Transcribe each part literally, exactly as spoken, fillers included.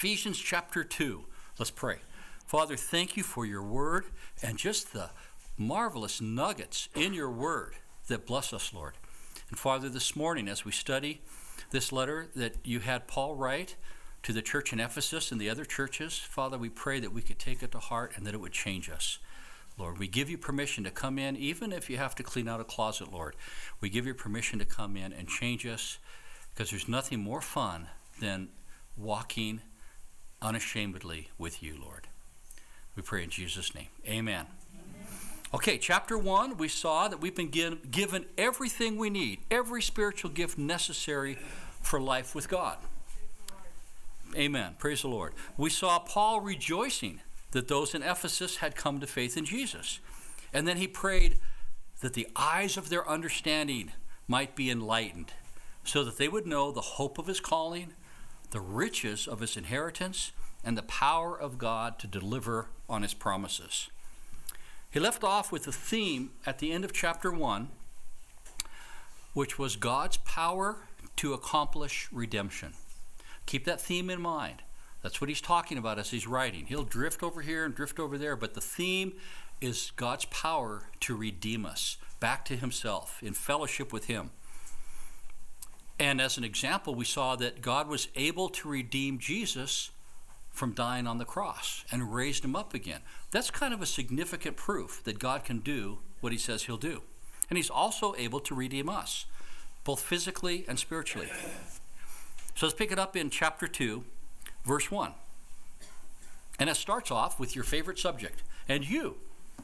Ephesians chapter two. Let's pray. Father, thank you for your word and just the marvelous nuggets in your word that bless us, Lord. And Father, this morning as we study this letter that you had Paul write to the church in Ephesus and the other churches, Father, we pray that we could take it to heart and that it would change us. Lord, we give you permission to come in, even if you have to clean out a closet, Lord. We give you permission to come in and change us, because there's nothing more fun than walking unashamedly with you, Lord. We pray in Jesus' name. Amen. Amen. Okay, chapter one, we saw that we've been given everything we need, every spiritual gift necessary for life with God. Amen. Praise the Lord. We saw Paul rejoicing that those in Ephesus had come to faith in Jesus. And then he prayed that the eyes of their understanding might be enlightened, so that they would know the hope of his calling, the riches of his inheritance, and the power of God to deliver on his promises. He left off with the theme at the end of chapter one, which was God's power to accomplish redemption. Keep that theme in mind. That's what he's talking about as he's writing. He'll drift over here and drift over there, but the theme is God's power to redeem us back to himself in fellowship with him. And as an example, we saw that God was able to redeem Jesus from dying on the cross and raised him up again. That's kind of a significant proof that God can do what he says he'll do. And he's also able to redeem us, both physically and spiritually. So let's pick it up in chapter two, verse one. And it starts off with your favorite subject, and you.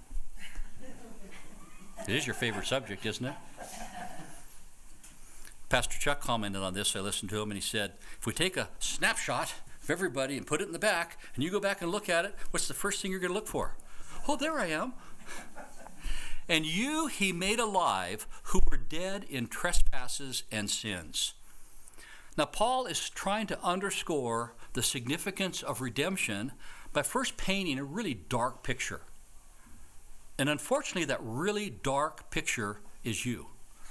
It is your favorite subject, isn't it? Pastor Chuck commented on this. I listened to him, and he said, if we take a snapshot of everybody and put it in the back, and you go back and look at it, what's the first thing you're going to look for? Oh, there I am. And you he made alive who were dead in trespasses and sins. Now, Paul is trying to underscore the significance of redemption by first painting a really dark picture. And unfortunately, that really dark picture is you.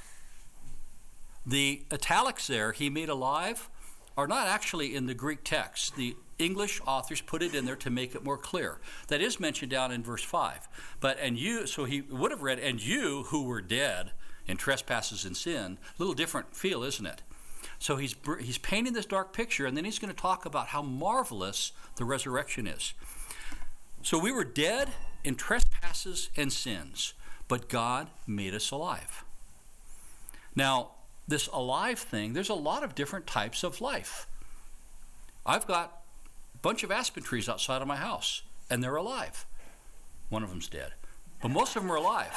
The italics there, he made alive, are not actually in the Greek text. The English authors put it in there to make it more clear. That is mentioned down in verse five. But, and you, so he would have read, and you who were dead in trespasses and sin, a little different feel, isn't it? So he's he's painting this dark picture, and then he's going to talk about how marvelous the resurrection is. So we were dead in trespasses and sins, but God made us alive. Now, this alive thing, there's a lot of different types of life. I've got a bunch of aspen trees outside of my house, and they're alive. One of them's dead, but most of them are alive.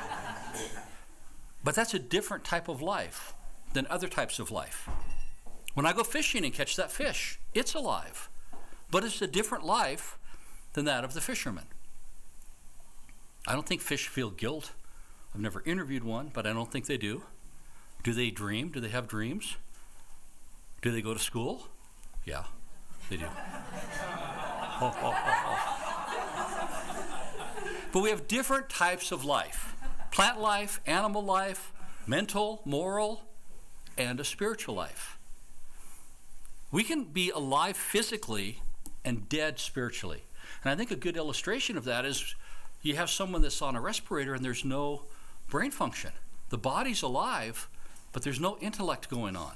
But that's a different type of life than other types of life. When I go fishing and catch that fish, it's alive, but it's a different life than that of the fisherman. I don't think fish feel guilt. I've never interviewed one, but I don't think they do. Do they dream? Do they have dreams? Do they go to school? Yeah, they do. Oh, oh, oh, oh. But we have different types of life. Plant life, animal life, mental, moral, and a spiritual life. We can be alive physically and dead spiritually. And I think a good illustration of that is you have someone that's on a respirator and there's no brain function. The body's alive, but there's no intellect going on.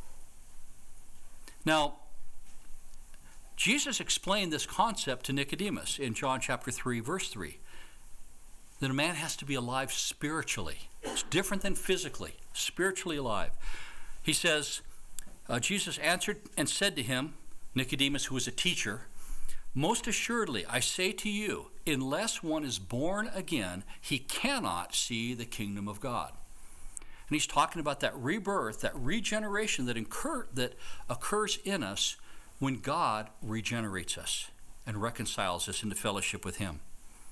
Now, Jesus explained this concept to Nicodemus in John chapter three, verse three. That a man has to be alive spiritually. It's different than physically, spiritually alive. He says, uh, Jesus answered and said to him, Nicodemus, who was a teacher, most assuredly, I say to you, unless one is born again, he cannot see the kingdom of God. And he's talking about that rebirth, that regeneration that, incur- that occurs in us when God regenerates us and reconciles us into fellowship with him.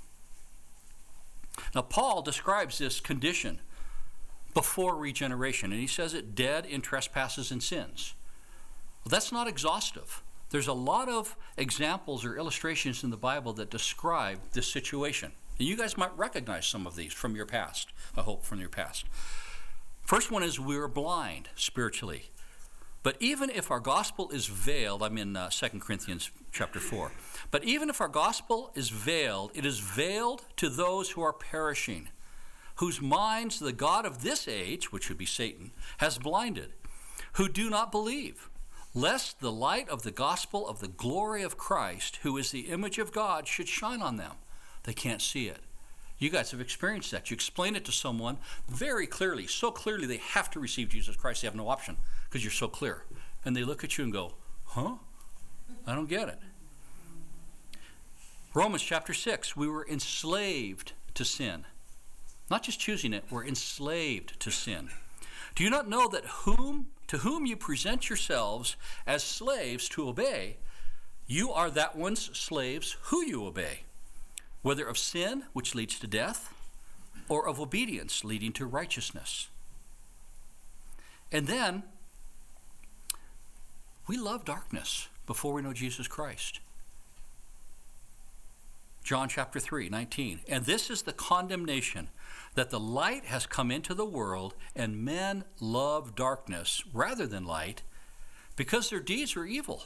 Now, Paul describes this condition before regeneration, and he says it dead in trespasses and sins. Well, that's not exhaustive. There's a lot of examples or illustrations in the Bible that describe this situation. And you guys might recognize some of these from your past, I hope from your past. First one is we were blind spiritually. But even if our gospel is veiled, I'm in uh, Second Corinthians chapter four. But even if our gospel is veiled, it is veiled to those who are perishing, whose minds the God of this age, which would be Satan, has blinded, who do not believe, lest the light of the gospel of the glory of Christ, who is the image of God, should shine on them. They can't see it. You guys have experienced that. You explain it to someone very clearly, so clearly they have to receive Jesus Christ. They have no option because you're so clear. And they look at you and go, huh? I don't get it. Romans chapter six, we were enslaved to sin. Not just choosing it, we're enslaved to sin. Do you not know that whom to whom you present yourselves as slaves to obey, you are that one's slaves who you obey, whether of sin, which leads to death, or of obedience, leading to righteousness. And then, we love darkness before we know Jesus Christ. John chapter three, nineteen. And this is the condemnation, that the light has come into the world, and men love darkness rather than light, because their deeds are evil.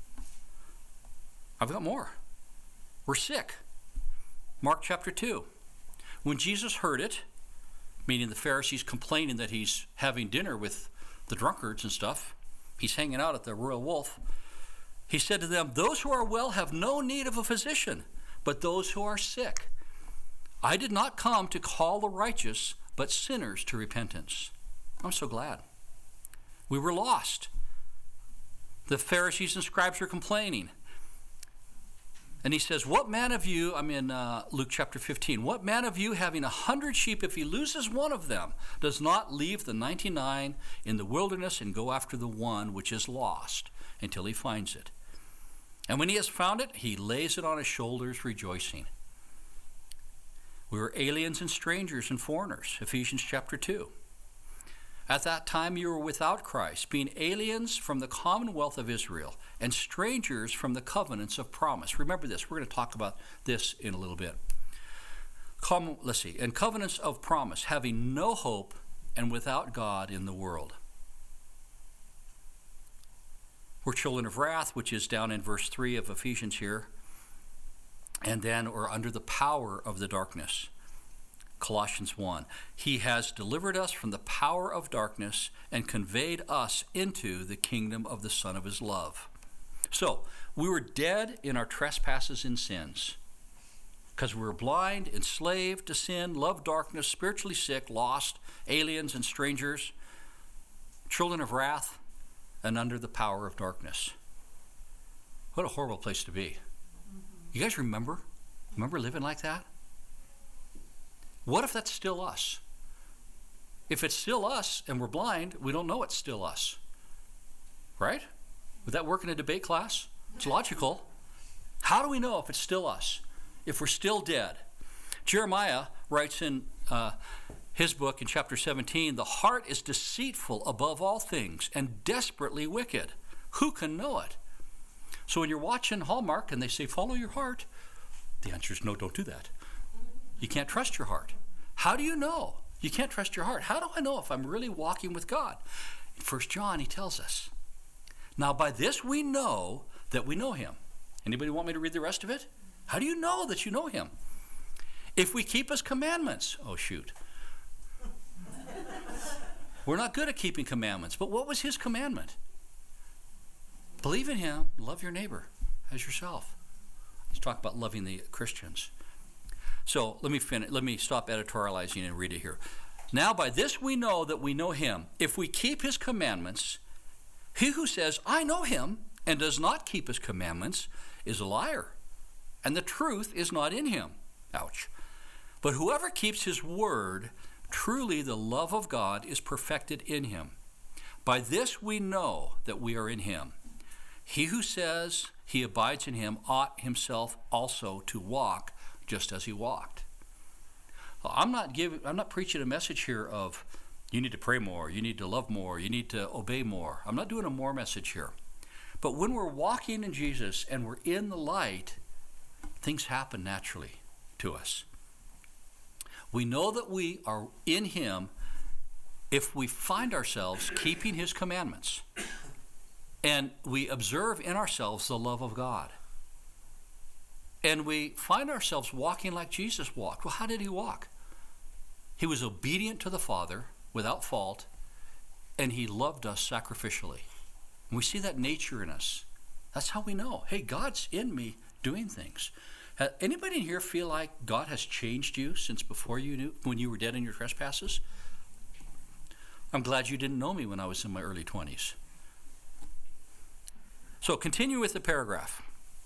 I've got more. We're sick. Mark chapter two. When Jesus heard it, meaning the Pharisees complaining that he's having dinner with the drunkards and stuff, he's hanging out at the Royal Wolf, he said to them, those who are well have no need of a physician, but those who are sick. I did not come to call the righteous, but sinners to repentance. I'm so glad. We were lost. The Pharisees and scribes were complaining. And he says, what man of you, I'm in uh, Luke chapter fifteen, what man of you having a hundred sheep, if he loses one of them, does not leave the ninety-nine in the wilderness and go after the one which is lost until he finds it? And when he has found it, he lays it on his shoulders, rejoicing. We were aliens and strangers and foreigners, Ephesians chapter two. At that time you were without Christ, being aliens from the commonwealth of Israel and strangers from the covenants of promise. Remember this. We're going to talk about this in a little bit. Com- let's see. And covenants of promise, having no hope and without God in the world. We're children of wrath, which is down in verse three of Ephesians here. And then we're under the power of the darkness. Colossians one. He has delivered us from the power of darkness and conveyed us into the kingdom of the Son of his love. So, we were dead in our trespasses and sins because we were blind, enslaved to sin, loved darkness, spiritually sick, lost, aliens and strangers, children of wrath, and under the power of darkness. What a horrible place to be. You guys remember? Remember living like that? What if that's still us? If it's still us and we're blind, we don't know it's still us. Right? Would that work in a debate class? It's logical. How do we know if it's still us? If we're still dead? Jeremiah writes in uh, his book in chapter seventeen, the heart is deceitful above all things and desperately wicked. Who can know it? So when you're watching Hallmark and they say, follow your heart, the answer is no, don't do that. You can't trust your heart. How do you know? You can't trust your heart. How do I know if I'm really walking with God? In First John, he tells us, now by this we know that we know him. Anybody want me to read the rest of it? How do you know that you know him? If we keep his commandments. Oh, shoot. We're not good at keeping commandments, but what was his commandment? Believe in him, love your neighbor as yourself. He's talking about loving the Christians. So let me finish. Let me stop editorializing and read it here. Now by this we know that we know him. If we keep his commandments, he who says, I know him, and does not keep his commandments is a liar, and the truth is not in him. Ouch. But whoever keeps his word, truly the love of God is perfected in him. By this we know that we are in him. He who says he abides in him ought himself also to walk just as he walked. I'm not giving, I'm not preaching a message here of you need to pray more, you need to love more, you need to obey more. I'm not doing a more message here. But when we're walking in Jesus and we're in the light, things happen naturally to us. We know that we are in him if we find ourselves keeping his commandments. And we observe in ourselves the love of God. And we find ourselves walking like Jesus walked. Well, how did he walk? He was obedient to the Father without fault, and he loved us sacrificially. And we see that nature in us. That's how we know, hey, God's in me doing things. Uh, anybody in here feel like God has changed you since before you knew, when you were dead in your trespasses? I'm glad you didn't know me when I was in my early twenties. So continue with the paragraph.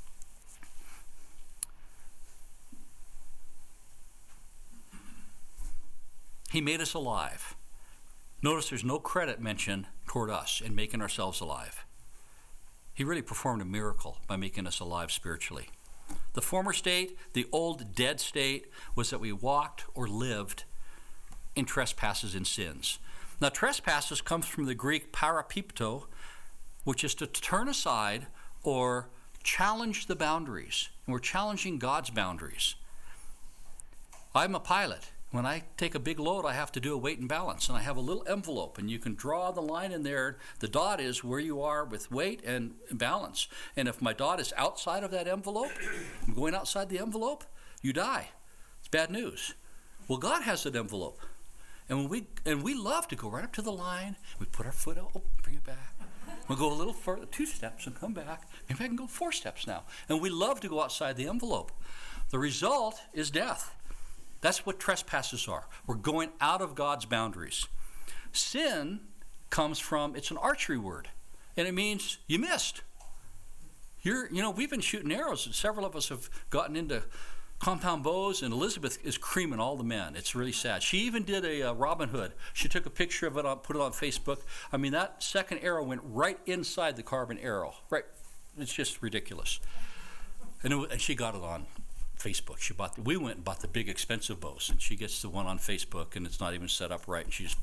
He made us alive. Notice there's no credit mentioned toward us in making ourselves alive. He really performed a miracle by making us alive spiritually. The former state, the old dead state, was that we walked or lived in trespasses and sins. Now, trespasses comes from the Greek parapipto, which is to turn aside or challenge the boundaries. And we're challenging God's boundaries. I'm a pilot. When I take a big load, I have to do a weight and balance, and I have a little envelope, and you can draw the line in there. The dot is where you are with weight and balance. And if my dot is outside of that envelope, I'm going outside the envelope, you die. It's bad news. Well, God has an envelope. And when we and we love to go right up to the line, we put our foot out, oh, bring it back. We'll go a little further, two steps, and come back. Maybe I can go four steps now. And we love to go outside the envelope. The result is death. That's what trespasses are. We're going out of God's boundaries. Sin comes from, it's an archery word, and it means you missed. You're, you know, we've been shooting arrows, and several of us have gotten into compound bows, and Elizabeth is creaming all the men. It's really sad. She even did a uh, Robin Hood. She took a picture of it, on, put it on Facebook. I mean, that second arrow went right inside the carbon arrow. Right. It's just ridiculous. And, it, and she got it on Facebook. She bought the, we went and bought the big expensive bows, and she gets the one on Facebook, and it's not even set up right, and she just,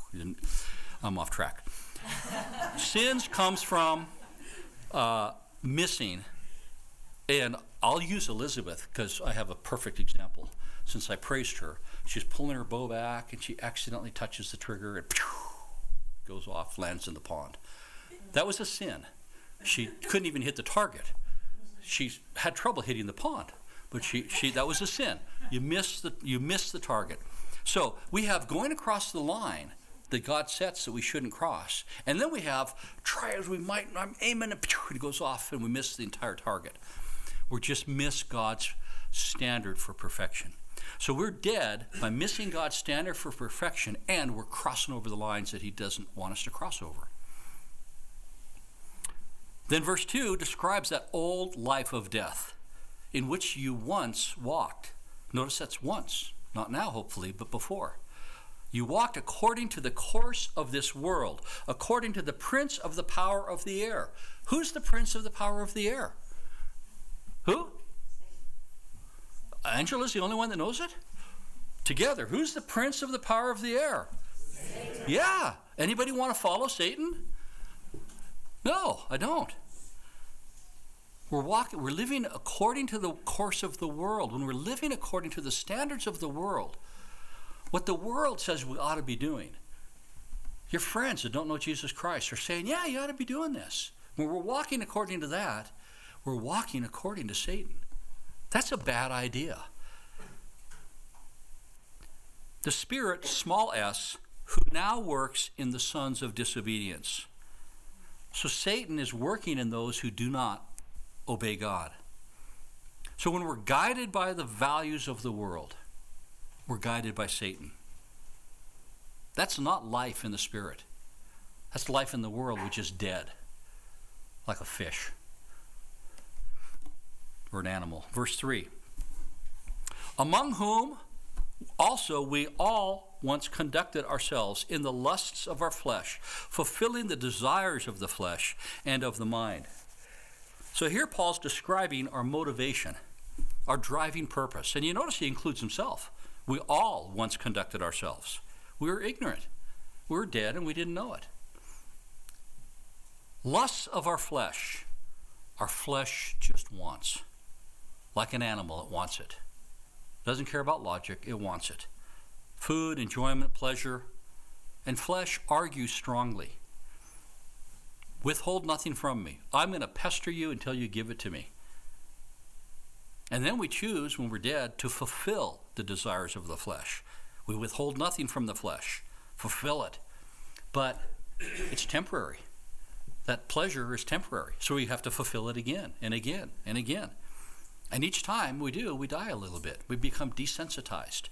I'm off track. Sins comes from uh, missing, and I'll use Elizabeth because I have a perfect example. Since I praised her, she's pulling her bow back, and she accidentally touches the trigger, and goes off, lands in the pond. That was a sin. She couldn't even hit the target. She had trouble hitting the pond. But she, she, that was a sin. You missed the, you missed the target. So we have going across the line that God sets that we shouldn't cross. And then we have try as we might, and I'm aiming, and it goes off, and we miss the entire target. We just miss God's standard for perfection. So we're dead by missing God's standard for perfection, and we're crossing over the lines that he doesn't want us to cross over. Then verse two describes that old life of death in which you once walked. Notice that's once, not now hopefully, but before. You walked according to the course of this world, according to the prince of the power of the air. Who's the prince of the power of the air? Who? Angela's the only one that knows it? Together, who's the prince of the power of the air? Satan. Yeah. Anybody want to follow Satan? No, I don't. We're walking, we're living according to the course of the world. When we're living according to the standards of the world, what the world says we ought to be doing. Your friends that don't know Jesus Christ are saying, yeah, you ought to be doing this. When we're walking according to that, we're walking according to Satan. That's a bad idea. The Spirit, small s, who now works in the sons of disobedience. So Satan is working in those who do not obey God. So when we're guided by the values of the world, we're guided by Satan. That's not life in the Spirit. That's life in the world, which is dead, like a fish or an animal. Verse three. Among whom also we all once conducted ourselves in the lusts of our flesh, fulfilling the desires of the flesh and of the mind. So here Paul's describing our motivation, our driving purpose. And you notice he includes himself. We all once conducted ourselves. We were ignorant. We were dead and we didn't know it. Lusts of our flesh. Our flesh just wants. Like an animal, it wants it. Doesn't care about logic, it wants it. Food, enjoyment, pleasure, and flesh argue strongly. Withhold nothing from me. I'm going to pester you until you give it to me. And then we choose, when we're dead, to fulfill the desires of the flesh. We withhold nothing from the flesh. Fulfill it. But it's temporary. That pleasure is temporary. So we have to fulfill it again and again and again. And each time we do, we die a little bit. We become desensitized.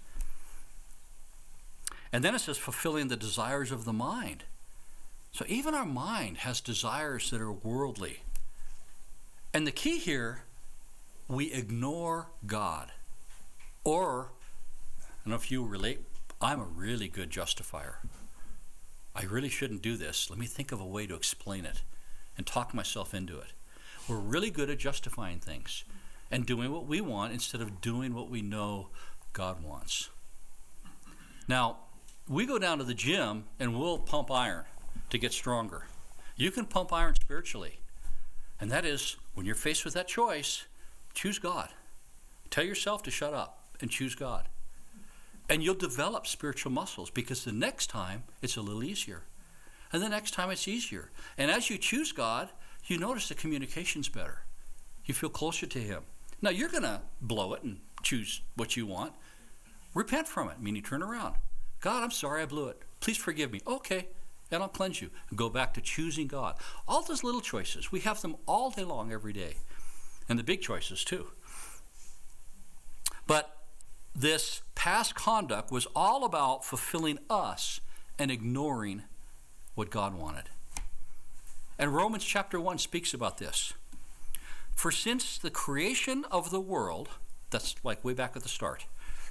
And then it says fulfilling the desires of the mind. So even our mind has desires that are worldly. And the key here, we ignore God. Or, I don't know if you relate, I'm a really good justifier. I really shouldn't do this. Let me think of a way to explain it and talk myself into it. We're really good at justifying things and doing what we want instead of doing what we know God wants. Now, we go down to the gym and we'll pump iron to get stronger. You can pump iron spiritually. And that is, when you're faced with that choice, choose God. Tell yourself to shut up and choose God. And you'll develop spiritual muscles because the next time it's a little easier. And the next time it's easier. And as you choose God, you notice the communication's better. You feel closer to Him. Now you're going to blow it and choose what you want. Repent from it, meaning turn around. God, I'm sorry I blew it. Please forgive me. Okay, and I'll cleanse you. And go back to choosing God. All those little choices, we have them all day long, every day. And the big choices too. But this past conduct was all about fulfilling us and ignoring what God wanted. And Romans chapter one speaks about this. For since the creation of the world, that's like way back at the start,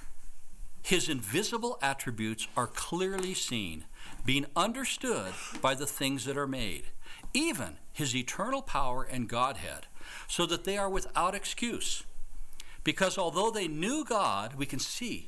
His invisible attributes are clearly seen, being understood by the things that are made, even His eternal power and Godhead, so that they are without excuse. Because although they knew God, we can see,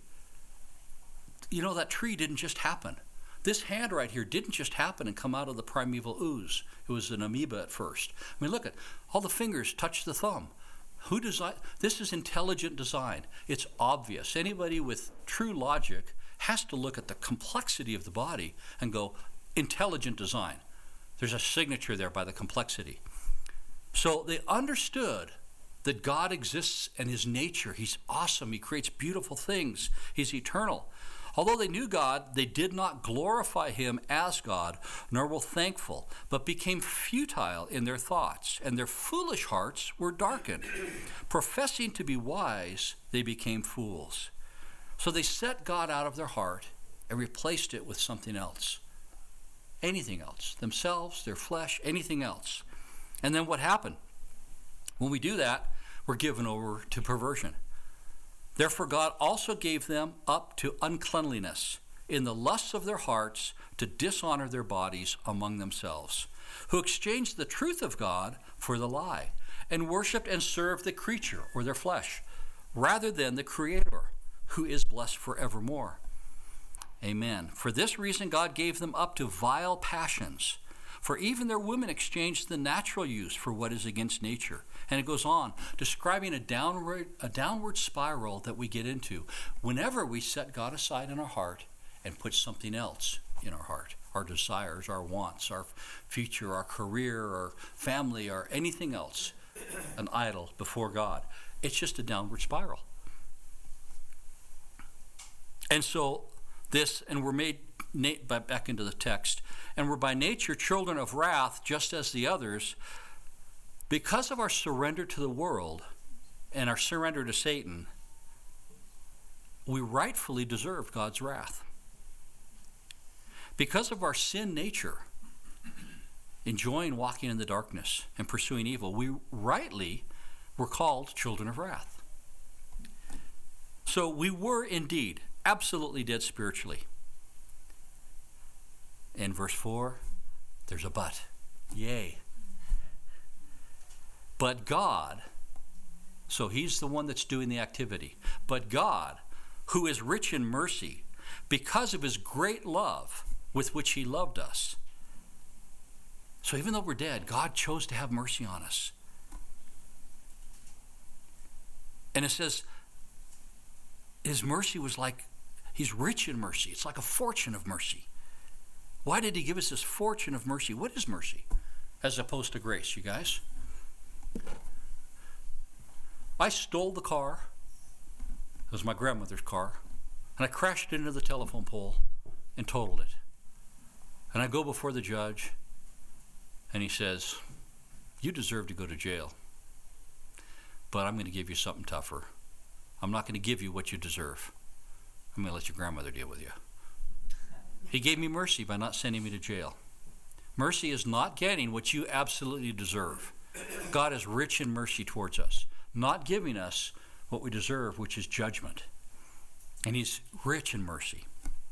you know, that tree didn't just happen. This hand right here didn't just happen and come out of the primeval ooze. It was an amoeba at first. I mean, look at all the fingers touch the thumb. Who designed? This is intelligent design. It's obvious. Anybody with true logic has to look at the complexity of the body and go, intelligent design. There's a signature there by the complexity. So they understood that God exists in His nature. He's awesome. He creates beautiful things. He's eternal. Although they knew God, they did not glorify Him as God, nor were thankful, but became futile in their thoughts, and their foolish hearts were darkened. Professing to be wise, they became fools. So they set God out of their heart and replaced it with something else. Anything else. Themselves, their flesh, anything else. And then what happened? When we do that, we're given over to perversion. Therefore God also gave them up to uncleanliness in the lusts of their hearts to dishonor their bodies among themselves, who exchanged the truth of God for the lie, and worshipped and served the creature, or their flesh, rather than the Creator, who is blessed forevermore. Amen. For this reason God gave them up to vile passions, for even their women exchanged the natural use for what is against nature. And it goes on, describing a downward, a downward spiral that we get into whenever we set God aside in our heart and put something else in our heart. Our desires, our wants, our future, our career, our family, or anything else, an idol before God. It's just a downward spiral. And so this, and we're made, back into the text, and we're by nature children of wrath, just as the others. Because of our surrender to the world and our surrender to Satan, we rightfully deserve God's wrath. Because of our sin nature, enjoying walking in the darkness and pursuing evil, we rightly were called children of wrath. So we were indeed absolutely dead spiritually. In verse four, there's a but. Yea. But God, so He's the one that's doing the activity, but God, who is rich in mercy, because of His great love with which He loved us. So even though we're dead, God chose to have mercy on us. And it says, His mercy was like, He's rich in mercy. It's like a fortune of mercy. Why did He give us this fortune of mercy? What is mercy? as opposed to grace, you guys. I stole the car. It was my grandmother's car. And I crashed into the telephone pole and totaled it. And I go before the judge, and he says, you deserve to go to jail. But I'm going to give you something tougher. I'm not going to give you what you deserve. I'm going to let your grandmother deal with you. He gave me mercy by not sending me to jail. Mercy is not getting what you absolutely deserve. God is rich in mercy towards us, not giving us what we deserve, which is judgment. And he's rich in mercy.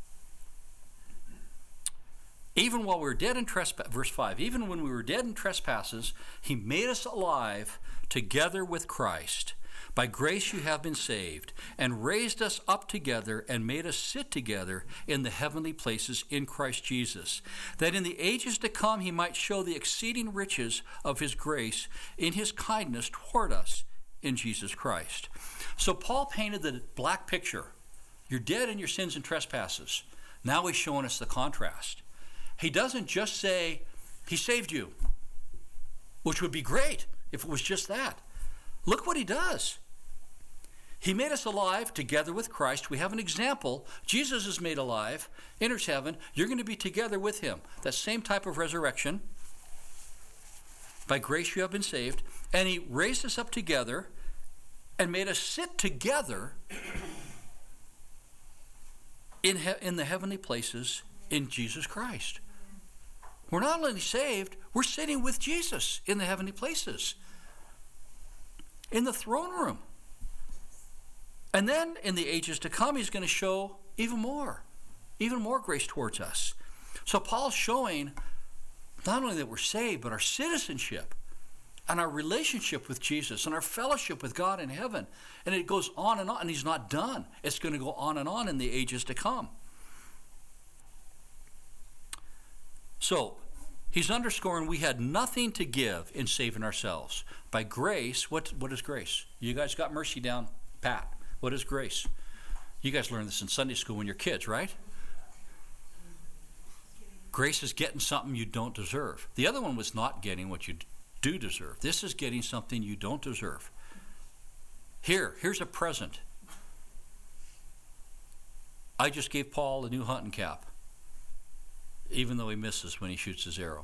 Even while we were dead in trespasses, verse five, even when we were dead in trespasses, he made us alive together with Christ. By grace you have been saved, and raised us up together and made us sit together in the heavenly places in Christ Jesus, that in the ages to come he might show the exceeding riches of his grace in his kindness toward us in Jesus Christ. So Paul painted the black picture. You're dead in your sins and trespasses. Now he's showing us the contrast. He doesn't just say he saved you, which would be great if it was just that. Look what he does. He made us alive together with Christ. We have an example. Jesus is made alive, enters heaven. You're going to be together with him. That same type of resurrection. By grace you have been saved. And he raised us up together and made us sit together in, he- in the heavenly places in Jesus Christ. We're not only saved, we're sitting with Jesus in the heavenly places, in the throne room. And then in the ages to come, he's going to show even more, even more grace towards us. So Paul's showing not only that we're saved, but our citizenship and our relationship with Jesus and our fellowship with God in heaven. And it goes on and on, and he's not done. It's going to go on and on in the ages to come. So he's underscoring we had nothing to give in saving ourselves. By grace, what, what is grace? You guys got mercy down pat. What is grace? You guys learned this in Sunday school when you're kids, right? Grace is getting something you don't deserve. The other one was not getting what you do deserve. This is getting something you don't deserve. Here, here's a present. I just gave Paul a new hunting cap, even though he misses when he shoots his arrow.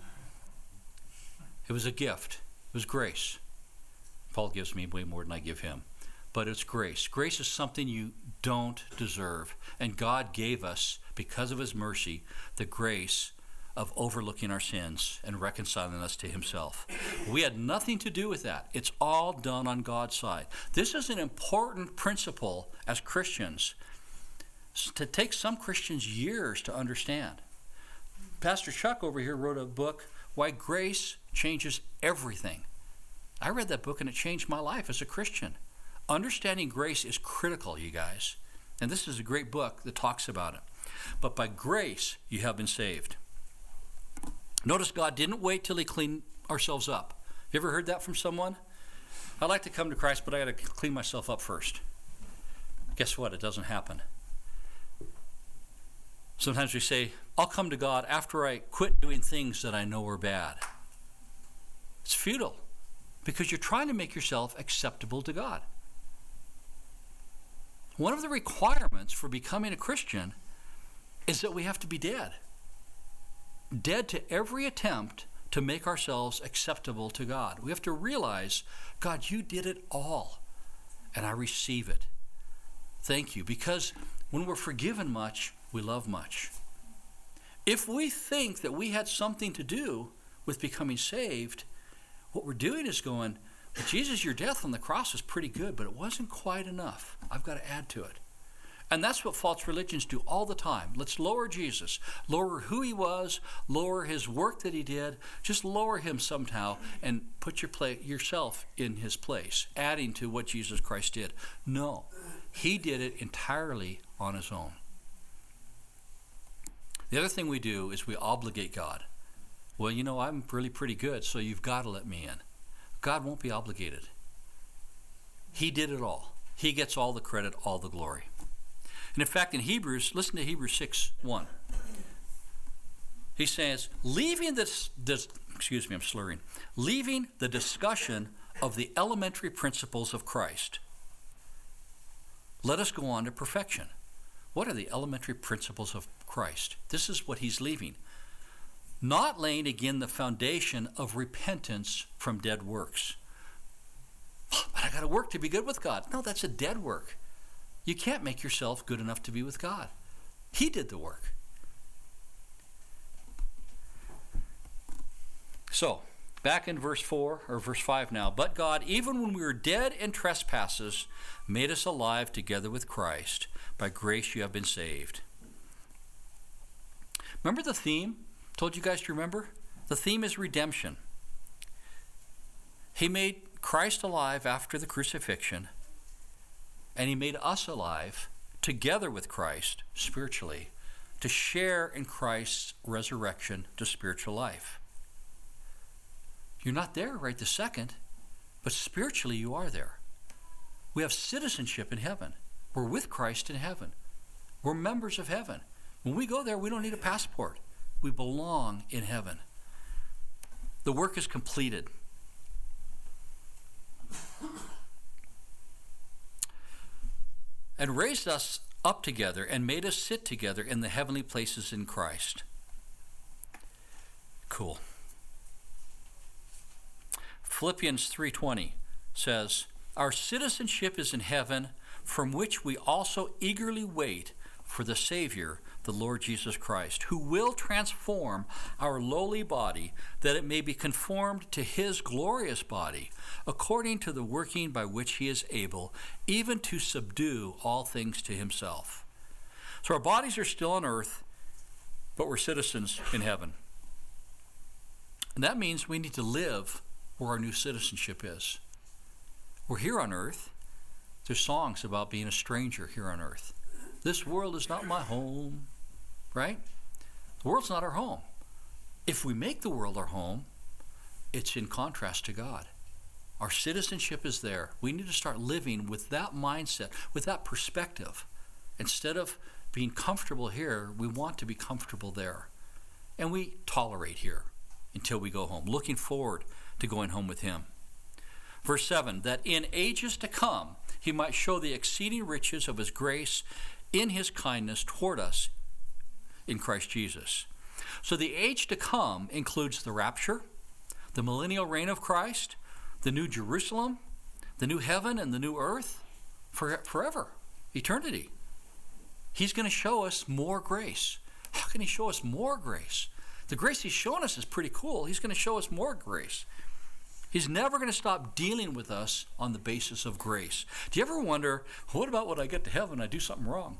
It was a gift. It was grace. Paul gives me way more than I give him. But it's grace. Grace is something you don't deserve. And God gave us, because of his mercy, the grace of overlooking our sins and reconciling us to himself. We had nothing to do with that. It's all done on God's side. This is an important principle as Christians to take some Christians years to understand. Pastor Chuck over here wrote a book, Why Grace Changes Everything. I read that book and it changed my life as a Christian. Understanding grace is critical, you guys. And this is a great book that talks about it. But by grace, you have been saved. Notice God didn't wait till he cleaned ourselves up. You ever heard that from someone? I'd like to come to Christ, but I got to clean myself up first. Guess what? It doesn't happen. Sometimes we say, I'll come to God after I quit doing things that I know are bad. It's futile because you're trying to make yourself acceptable to God. One of the requirements for becoming a Christian is that we have to be dead. Dead to every attempt to make ourselves acceptable to God. We have to realize, God, you did it all, and I receive it. Thank you. Because when we're forgiven much, we love much. If we think that we had something to do with becoming saved, what we're doing is going, Jesus, your death on the cross was pretty good, but it wasn't quite enough. I've got to add to it. And that's what false religions do all the time. Let's lower Jesus, lower who he was, lower his work that he did, just lower him somehow and put your pla- yourself in his place, adding to what Jesus Christ did. No, he did it entirely on his own. The other thing we do is we obligate God. Well, you know, I'm really pretty good, so you've got to let me in. God won't be obligated. He did it all. He gets all the credit, all the glory. And in fact, in Hebrews, listen to Hebrews six one. He says, leaving this, this excuse me, I'm slurring, leaving the discussion of the elementary principles of Christ. Let us go on to perfection. What are the elementary principles of Christ? This is what he's leaving. Not laying again the foundation of repentance from dead works. But I got to work to be good with God. No, that's a dead work. You can't make yourself good enough to be with God. He did the work. So, back in verse four, or verse five now. But God, even when we were dead in trespasses, made us alive together with Christ. By grace you have been saved. Remember the theme? Told you guys to remember? The theme is redemption. He made Christ alive after the crucifixion, and he made us alive together with Christ spiritually to share in Christ's resurrection to spiritual life. You're not there right this second, but spiritually you are there. We have citizenship in heaven. We're with Christ in heaven. We're members of heaven. When we go there, we don't need a passport. We belong in heaven. The work is completed. And raised us up together and made us sit together in the heavenly places in Christ. Cool. Philippians three twenty says, our citizenship is in heaven, from which we also eagerly wait for the Savior, the Lord Jesus Christ, who will transform our lowly body, that it may be conformed to his glorious body, according to the working by which he is able, even to subdue all things to himself. So our bodies are still on earth, but we're citizens in heaven. And that means we need to live where our new citizenship is. We're here on earth. There's songs about being a stranger here on earth. This world is not my home, right? The world's not our home. If we make the world our home, it's in contrast to God. Our citizenship is there. We need to start living with that mindset, with that perspective. Instead of being comfortable here, we want to be comfortable there. And we tolerate here until we go home, looking forward to going home with him. Verse seven, that in ages to come he might show the exceeding riches of his grace in his kindness toward us in Christ Jesus. So the age to come includes the rapture, the millennial reign of Christ, the new Jerusalem, the new heaven and the new earth, for, forever, eternity. He's going to show us more grace. How can he show us more grace? The grace he's shown us is pretty cool. He's going to show us more grace. He's never going to stop dealing with us on the basis of grace. Do you ever wonder, what about when I get to heaven and I do something wrong?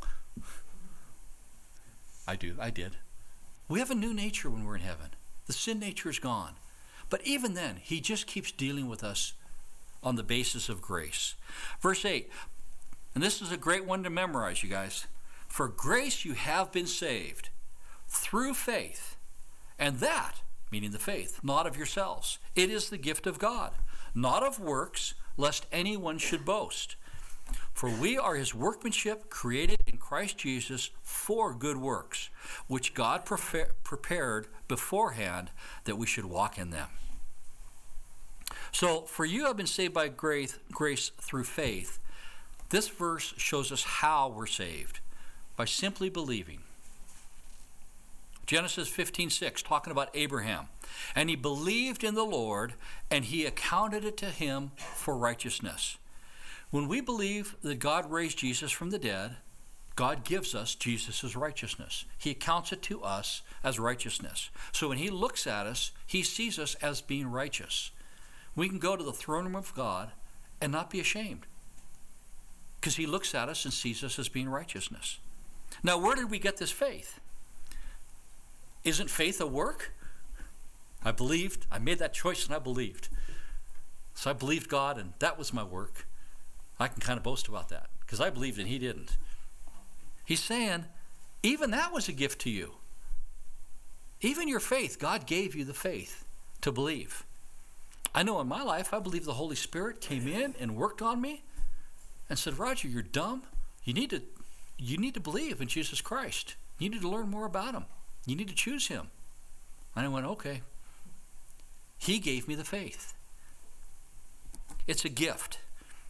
I do. I did. We have a new nature when we're in heaven. The sin nature is gone. But even then, he just keeps dealing with us on the basis of grace. Verse eight, and this is a great one to memorize, you guys. For grace you have been saved through faith, and that, meaning the faith, not of yourselves. It is the gift of God, not of works, lest anyone should boast. For we are his workmanship, created in Christ Jesus for good works, which God prefer- prepared beforehand that we should walk in them. So, for you have been saved by grace, grace through faith. This verse shows us how we're saved, by simply believing. Genesis fifteen six, talking about Abraham. And he believed in the Lord, and he accounted it to him for righteousness. When we believe that God raised Jesus from the dead, God gives us Jesus' righteousness. He accounts it to us as righteousness. So when he looks at us, he sees us as being righteous. We can go to the throne room of God and not be ashamed, because he looks at us and sees us as being righteousness. Now, where did we get this faith? Isn't faith a work? I believed. I made that choice and I believed. So I believed God, and that was my work. I can kind of boast about that because I believed and he didn't. He's saying, even that was a gift to you. Even your faith, God gave you the faith to believe. I know in my life, I believe the Holy Spirit came in and worked on me and said, Roger, you're dumb. You need to, you need to believe in Jesus Christ. You need to learn more about him. You need to choose him. And I went, okay. He gave me the faith. It's a gift.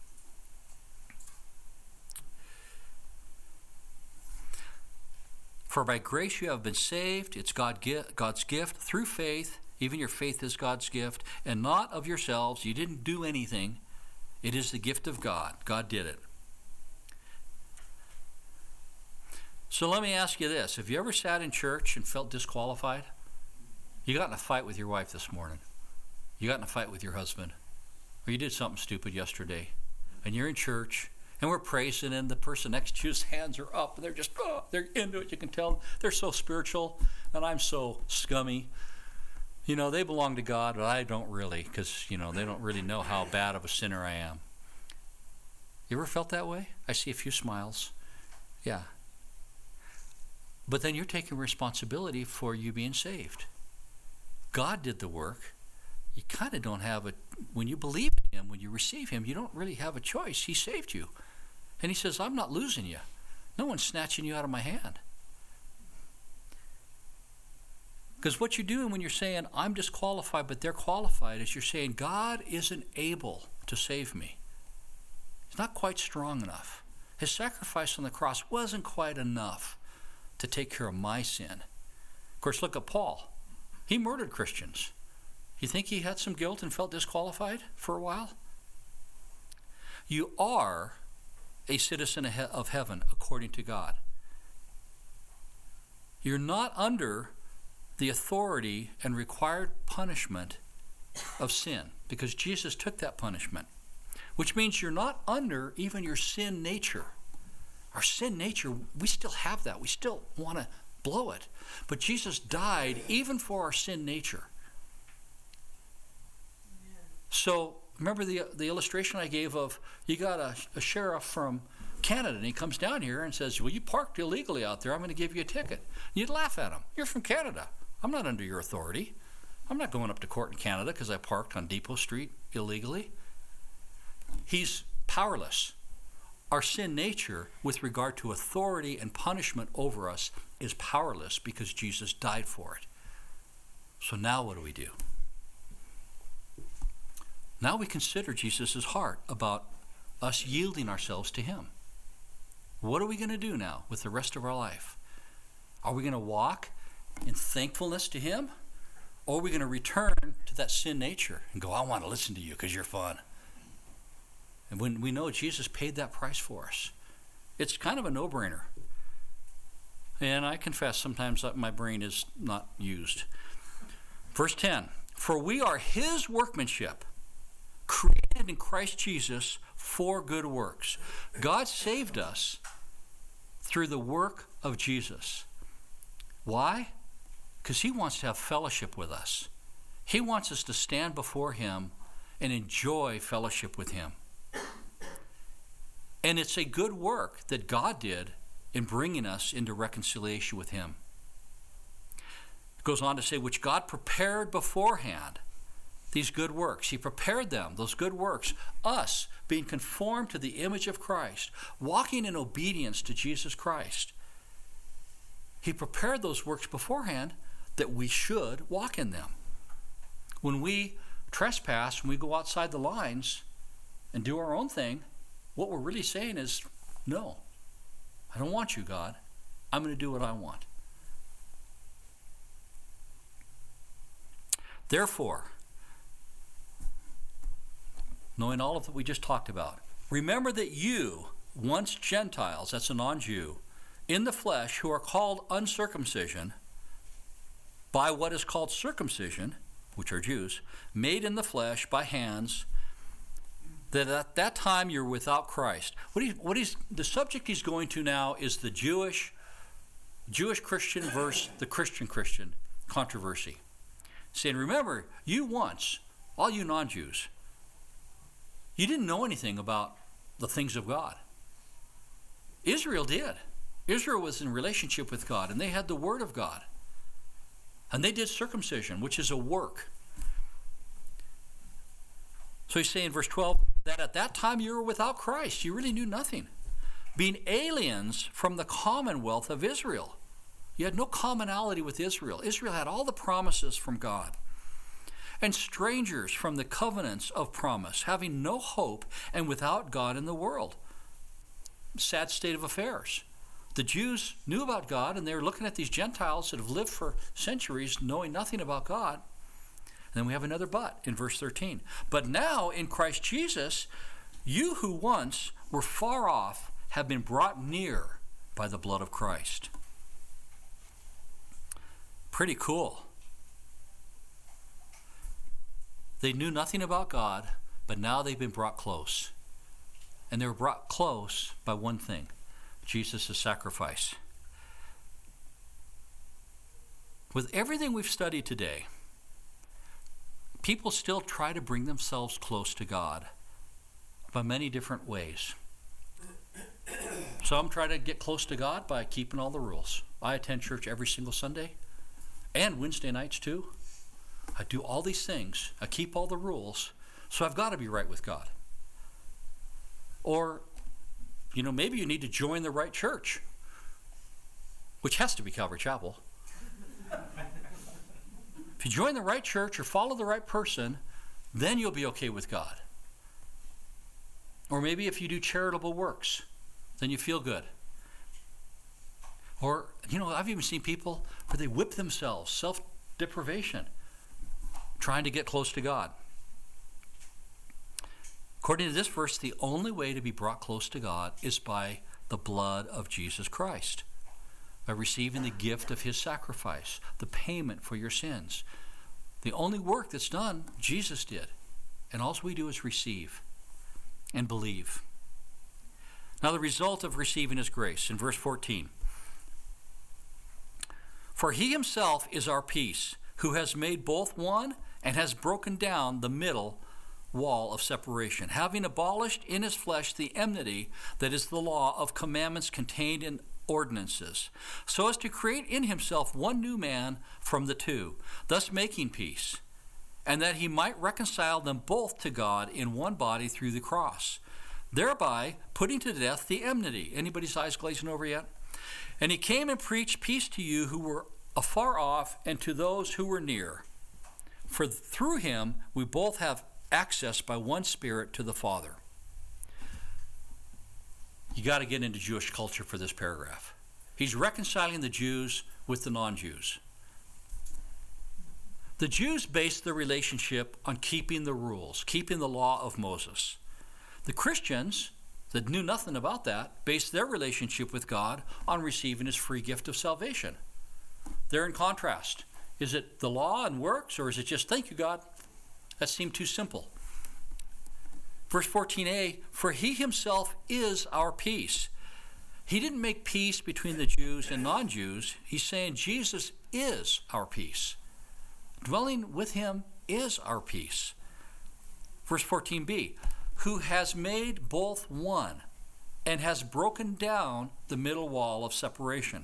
For by grace you have been saved. It's God, God's gift through faith. Even your faith is God's gift, and not of yourselves. You didn't do anything. It is the gift of God. God did it. So let me ask you this. Have you ever sat in church and felt disqualified? You got in a fight with your wife this morning. You got in a fight with your husband. Or you did something stupid yesterday. And you're in church, and we're praising, and the person next to you's hands are up, and they're just, oh, they're into it. You can tell they're so spiritual, and I'm so scummy. You know, they belong to God, but I don't really, because, you know, they don't really know how bad of a sinner I am. You ever felt that way? I see a few smiles. Yeah. But then you're taking responsibility for you being saved. God did the work. You kind of don't have a, when you believe in him, when you receive him, you don't really have a choice. He saved you. And he says, I'm not losing you. No one's snatching you out of my hand. Because what you're doing when you're saying, I'm disqualified, but they're qualified, is you're saying, God isn't able to save me. He's not quite strong enough. His sacrifice on the cross wasn't quite enough to take care of my sin. Of course, look at Paul. He murdered Christians. You think he had some guilt and felt disqualified for a while? You are a citizen of heaven according to God. You're not under the authority and required punishment of sin, because Jesus took that punishment, which means you're not under even your sin nature. Our sin nature, we still have that. We still want to blow it. But Jesus died even for our sin nature. So remember the the illustration I gave of, you got a, a sheriff from Canada, and he comes down here and says, well, you parked illegally out there. I'm going to give you a ticket. And you'd laugh at him. You're from Canada. I'm not under your authority. I'm not going up to court in Canada because I parked on Depot Street illegally. He's powerless. Our sin nature with regard to authority and punishment over us is powerless because Jesus died for it. So now what do we do? Now we consider Jesus' heart about us yielding ourselves to him. What are we going to do now with the rest of our life? Are we going to walk in thankfulness to him? Or are we going to return to that sin nature and go, I want to listen to you because you're fun? And when we know Jesus paid that price for us, it's kind of a no-brainer. And I confess sometimes that my brain is not used. Verse ten, for we are his workmanship, created in Christ Jesus for good works. God saved us through the work of Jesus. Why? Because he wants to have fellowship with us. He wants us to stand before him and enjoy fellowship with him. And it's a good work that God did in bringing us into reconciliation with him. It goes on to say, which God prepared beforehand, these good works. He prepared them, those good works, us being conformed to the image of Christ, walking in obedience to Jesus Christ. He prepared those works beforehand that we should walk in them. When we trespass, when we go outside the lines and do our own thing, what we're really saying is, no, I don't want you, God. I'm going to do what I want. Therefore, knowing all of what we just talked about, remember that you, once Gentiles, that's a non-Jew, in the flesh, who are called uncircumcision by what is called circumcision, which are Jews, made in the flesh by hands, that at that time you're without Christ. What he, what he's, the subject he's going to now is the Jewish, Jewish Christian versus the Christian Christian controversy. Saying, remember, you once, all you non-Jews, you didn't know anything about the things of God. Israel did. Israel was in relationship with God, and they had the Word of God. And they did circumcision, which is a work. So he's saying in verse twelve, that at that time you were without Christ. You really knew nothing. Being aliens from the commonwealth of Israel. You had no commonality with Israel. Israel had all the promises from God. and strangers from the covenants of promise, having no hope and without God in the world. Sad state of affairs. The Jews knew about God, and they were looking at these Gentiles that have lived for centuries knowing nothing about God. And then we have another but in verse thirteen. But now in Christ Jesus, you who once were far off have been brought near by the blood of Christ. Pretty cool. They knew nothing about God, but now they've been brought close. And they were brought close by one thing, Jesus' sacrifice. With everything we've studied today, people still try to bring themselves close to God by many different ways. Some try to get close to God by keeping all the rules. I attend church every single Sunday and Wednesday nights too. I do all these things. I keep all the rules, so I've got to be right with God. Or, you know, maybe you need to join the right church, which has to be Calvary Chapel. If you join the right church or follow the right person, then you'll be okay with God. Or maybe if you do charitable works, then you feel good. Or, you know, I've even seen people where they whip themselves, self-deprivation, trying to get close to God. According to this verse, the only way to be brought close to God is by the blood of Jesus Christ, by receiving the gift of his sacrifice, the payment for your sins. The only work that's done, Jesus did. And all we do is receive and believe. Now the result of receiving his grace in verse fourteen. For he himself is our peace, who has made both one and has broken down the middle wall of separation, having abolished in his flesh the enmity that is the law of commandments contained in ordinances, so as to create in himself one new man from the two, thus making peace, and that he might reconcile them both to God in one body through the cross, thereby putting to death the enmity. Anybody's eyes glazing over yet? And he came and preached peace to you who were afar off and to those who were near. For through him we both have access by one Spirit to the Father. You got to get into Jewish culture for this paragraph. He's reconciling the Jews with the non-Jews. The Jews based their relationship on keeping the rules, keeping the law of Moses. The Christians that knew nothing about that based their relationship with God on receiving his free gift of salvation. They're in contrast. Is it the law and works, or is it just, thank you, God? That seemed too simple. Verse fourteen a, for he himself is our peace. He didn't make peace between the Jews and non-Jews. He's saying Jesus is our peace. Dwelling with him is our peace. Verse fourteen b, who has made both one and has broken down the middle wall of separation.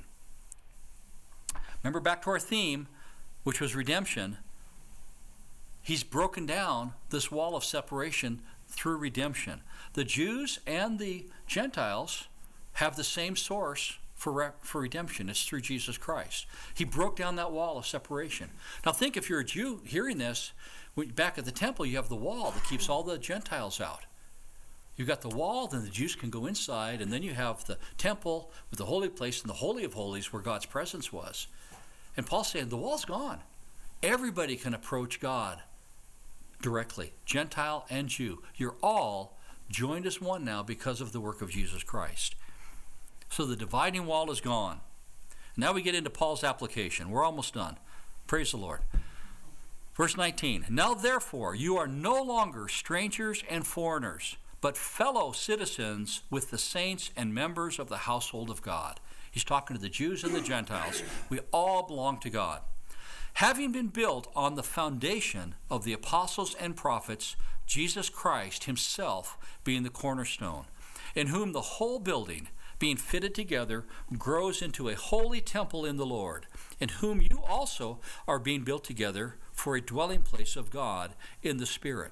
Remember back to our theme, which was redemption. He's broken down this wall of separation through redemption. The Jews and the Gentiles have the same source for, re- for redemption. It's through Jesus Christ. He broke down that wall of separation. Now think, if you're a Jew hearing this, back at the temple you have the wall that keeps all the Gentiles out. You've got the wall, then the Jews can go inside, and then you have the temple with the holy place and the Holy of Holies where God's presence was. And Paul's saying the wall's gone. Everybody can approach God directly, Gentile and Jew. You're all joined as one now because of the work of Jesus Christ. So the dividing wall is gone. Now we get into Paul's application. We're almost done. Praise the Lord. Verse nineteen, now therefore you are no longer strangers and foreigners, but fellow citizens with the saints and members of the household of God. He's talking to the Jews and the Gentiles. We all belong to God. Having been built on the foundation of the apostles and prophets, Jesus Christ himself being the cornerstone, in whom the whole building, being fitted together, grows into a holy temple in the Lord, in whom you also are being built together for a dwelling place of God in the Spirit.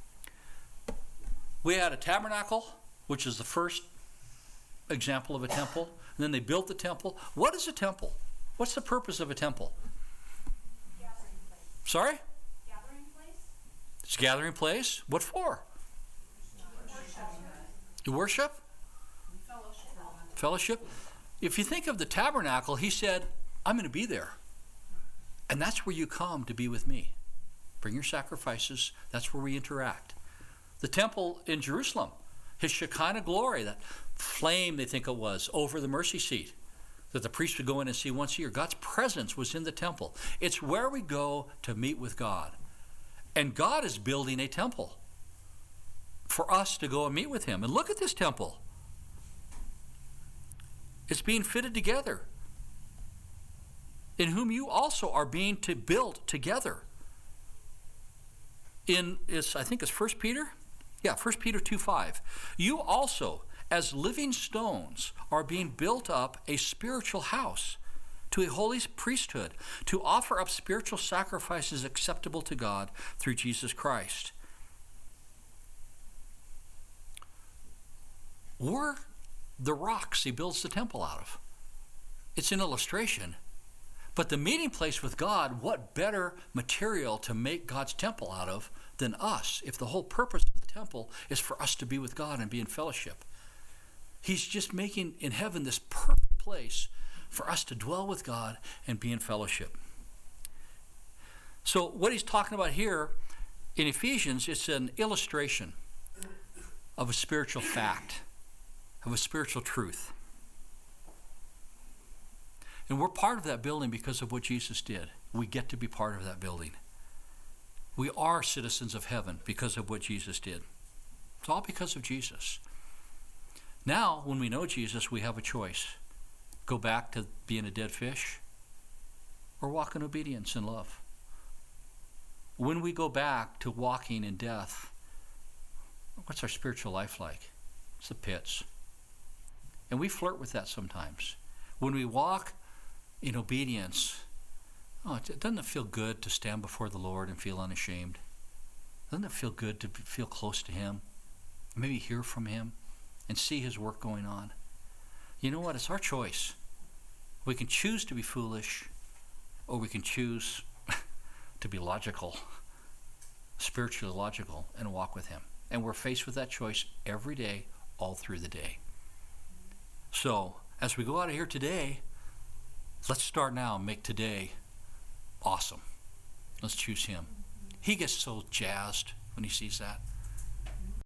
We had a tabernacle, which is the first example of a temple, and then they built the temple. What is a temple? What's the purpose of a temple? Gathering place. Sorry? Gathering place. It's a gathering place. What for? You worship? Fellowship. If you think of the tabernacle, he said, I'm going to be there. And that's where you come to be with me. Bring your sacrifices. That's where we interact. The temple in Jerusalem, his Shekinah glory, that flame they think it was, over the mercy seat, that the priest would go in and see once a year. God's presence was in the temple. It's where we go to meet with God. And God is building a temple for us to go and meet with him. And look at this temple. It's being fitted together, in whom you also are being to build together. In, it's, I think it's First Peter? Yeah, First Peter two five. You also, as living stones, are being built up a spiritual house to a holy priesthood, to offer up spiritual sacrifices acceptable to God through Jesus Christ. We're the rocks he builds the temple out of. It's an illustration. But the meeting place with God, what better material to make God's temple out of than us, if the whole purpose of the temple is for us to be with God and be in fellowship. He's just making in heaven this perfect place for us to dwell with God and be in fellowship. So what he's talking about here in Ephesians, it's an illustration of a spiritual fact, of a spiritual truth. And we're part of that building because of what Jesus did. We get to be part of that building. We are citizens of heaven because of what Jesus did. It's all because of Jesus. Now, when we know Jesus, we have a choice. Go back to being a dead fish or walk in obedience and love. When we go back to walking in death, what's our spiritual life like? It's the pits. And we flirt with that sometimes. When we walk in obedience, oh, doesn't it feel good to stand before the Lord and feel unashamed? Doesn't it feel good to feel close to him? Maybe hear from him and see his work going on. You know what? It's our choice. We can choose to be foolish, or we can choose to be logical, spiritually logical, and walk with him. And we're faced with that choice every day, all through the day. So, as we go out of here today, let's start now and make today awesome. Let's choose him. He gets so jazzed when he sees that.